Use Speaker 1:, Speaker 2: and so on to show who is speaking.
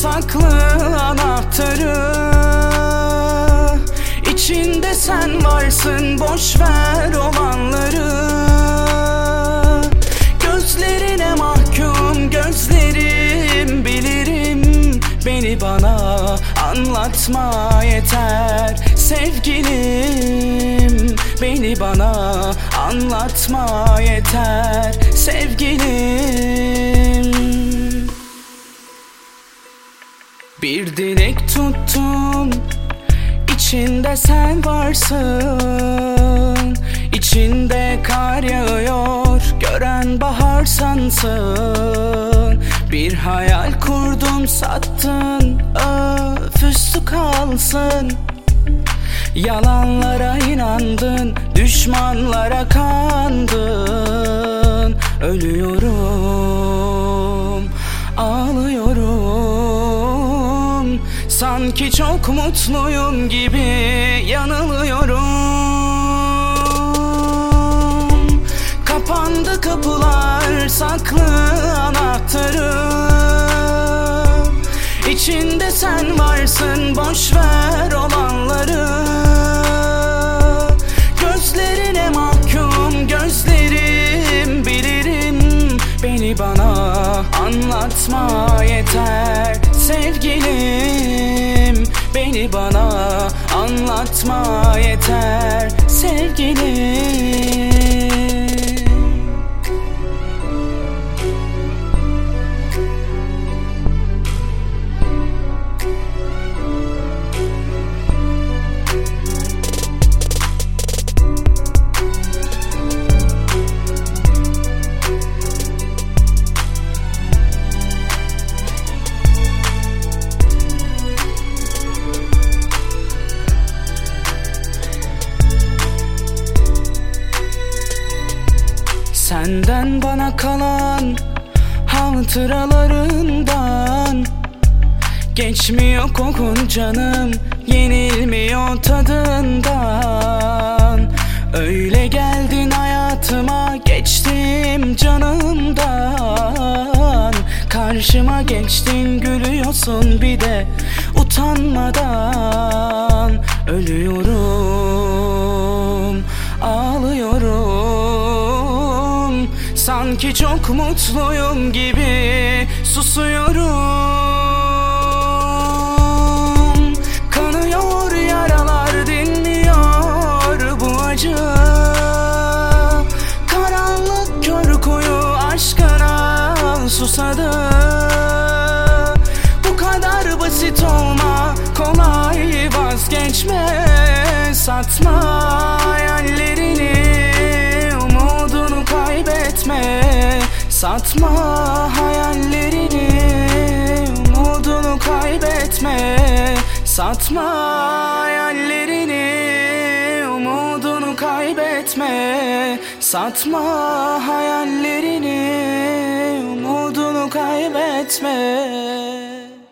Speaker 1: saklı anahtarı. İçinde sen varsın, boş ver olanları. Gözlerine mahkum gözlerim, bilirim. Beni bana anlatma yeter sevgilim. Beni bana anlatma yeter sevgilim. Bir dilek tuttum, içinde sen varsın. İçinde kar yağıyor, gören bahar sansın. Bir hayal kurdum, sattın, öf üstü kalsın. Yalanlara inandın, düşmanlara kandın. Ölüyorum, ağlıyorum. Sanki çok mutluyum gibi yanılıyorum. Kapandı kapılar, saklı anahtarı. İçinde sen varsın, boş ver olanları. Gözlerine mahkum gözlerim, bilirim. Beni bana anlatma yeter sevgilim. Beni bana anlatma yeter sevgilim. Senden bana kalan hatıralarından geçmiyor kokun canım, yenilmiyor tadından. Öyle geldin hayatıma, geçtim canımdan. Karşıma geçtin, gülüyorsun bir de utanmadan. Ölüyorum, ağlıyorum. Sanki çok mutluyum gibi susuyorum. Kanıyor yaralar, dinmiyor bu acı. Karanlık kör kuyu aşkına susadı. Bu kadar basit olma, kolay vazgeçme. Satma hayallerini, umudunu kaybetme. Satma hayallerini, umudunu kaybetme. Satma hayallerini, umudunu kaybetme. Satma hayallerini, umudunu kaybetme.